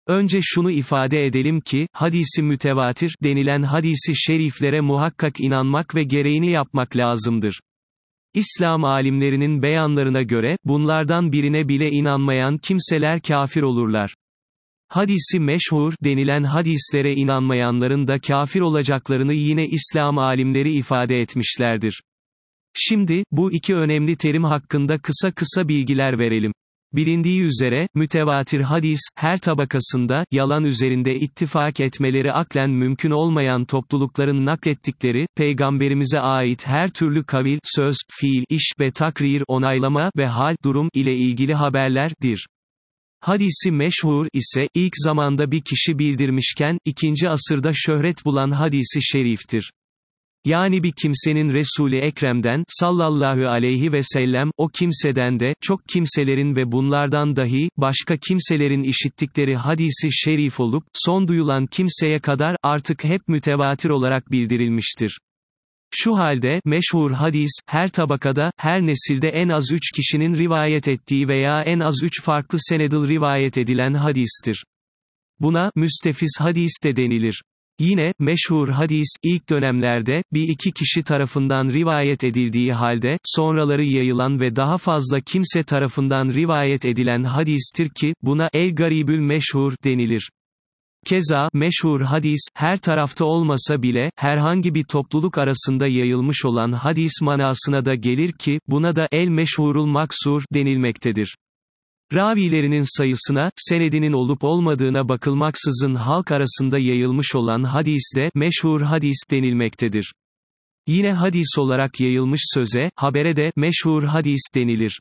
Önce şunu ifade edelim ki, hadisi mütevatir denilen hadisi şeriflere muhakkak inanmak ve gereğini yapmak lazımdır. İslam alimlerinin beyanlarına göre, bunlardan birine bile inanmayan kimseler kafir olurlar. Hadisi meşhur denilen hadislere inanmayanların da kafir olacaklarını yine İslam alimleri ifade etmişlerdir. Şimdi, bu iki önemli terim hakkında kısa bilgiler verelim. Bilindiği üzere, mütevatir hadis, her tabakasında, yalan üzerinde ittifak etmeleri aklen mümkün olmayan toplulukların naklettikleri, peygamberimize ait her türlü kavil, söz, fiil, iş ve takrir, onaylama ve hal, durum ile ilgili haberlerdir. Hadisi meşhur ise, ilk zamanda bir kişi bildirmişken, 2. asırda şöhret bulan hadisi şeriftir. Yani bir kimsenin Resul-i Ekrem'den, sallallahu aleyhi ve sellem, o kimseden de, çok kimselerin ve bunlardan dahi, başka kimselerin işittikleri hadisi şerif olup, son duyulan kimseye kadar, artık hep mütevatir olarak bildirilmiştir. Şu halde, meşhur hadis, her tabakada, her nesilde en az 3 kişinin rivayet ettiği veya en az 3 farklı senedil rivayet edilen hadistir. Buna, müstefis hadis de denilir. Yine, meşhur hadis, ilk dönemlerde, bir iki kişi tarafından rivayet edildiği halde, sonraları yayılan ve daha fazla kimse tarafından rivayet edilen hadistir ki, buna el-garibül meşhur denilir. Keza, meşhur hadis, her tarafta olmasa bile, herhangi bir topluluk arasında yayılmış olan hadis manasına da gelir ki, buna da el-meşhurul maksur denilmektedir. Ravilerinin sayısına, senedinin olup olmadığına bakılmaksızın halk arasında yayılmış olan hadiste, meşhur hadis denilmektedir. Yine hadis olarak yayılmış söze, habere de, meşhur hadis denilir.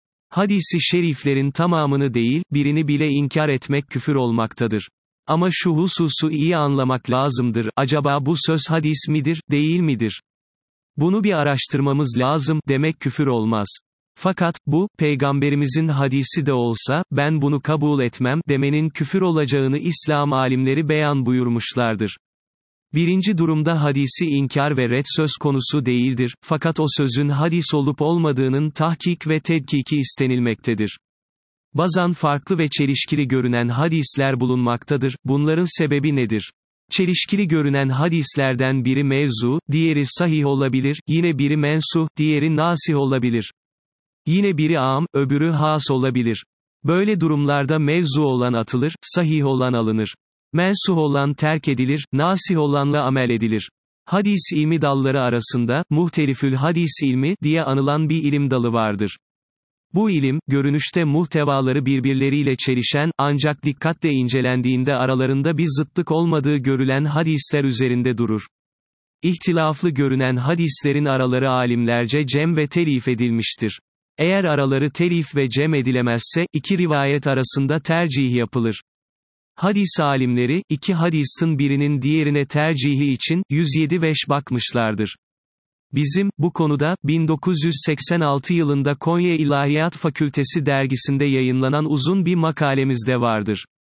Hadisi şeriflerin tamamını değil, birini bile inkar etmek küfür olmaktadır. Ama şu hususu iyi anlamak lazımdır, acaba bu söz hadis midir, değil midir? Bunu bir araştırmamız lazım, demek küfür olmaz. Fakat, bu, peygamberimizin hadisi de olsa, ben bunu kabul etmem, demenin küfür olacağını İslam alimleri beyan buyurmuşlardır. Birinci durumda hadisi inkar ve ret söz konusu değildir, fakat o sözün hadis olup olmadığının tahkik ve tedkiki istenilmektedir. Bazan farklı ve çelişkili görünen hadisler bulunmaktadır, bunların sebebi nedir? Çelişkili görünen hadislerden biri mevzu, diğeri sahih olabilir, yine biri mensuh, diğeri nasih olabilir. Yine biri âm, öbürü has olabilir. Böyle durumlarda mevzu olan atılır, sahih olan alınır. Mensuh olan terk edilir, nasih olanla amel edilir. Hadis ilmi dalları arasında, muhtelifül hadis ilmi, diye anılan bir ilim dalı vardır. Bu ilim, görünüşte muhtevaları birbirleriyle çelişen, ancak dikkatle incelendiğinde aralarında bir zıtlık olmadığı görülen hadisler üzerinde durur. İhtilaflı görünen hadislerin araları alimlerce cem ve telif edilmiştir. Eğer araları telif ve cem edilemezse, iki rivayet arasında tercih yapılır. Hadis alimleri, iki hadisin birinin diğerine tercihi için, 107 veç bakmışlardır. Bizim, bu konuda, 1986 yılında Konya İlahiyat Fakültesi dergisinde yayınlanan uzun bir makalemiz de vardır.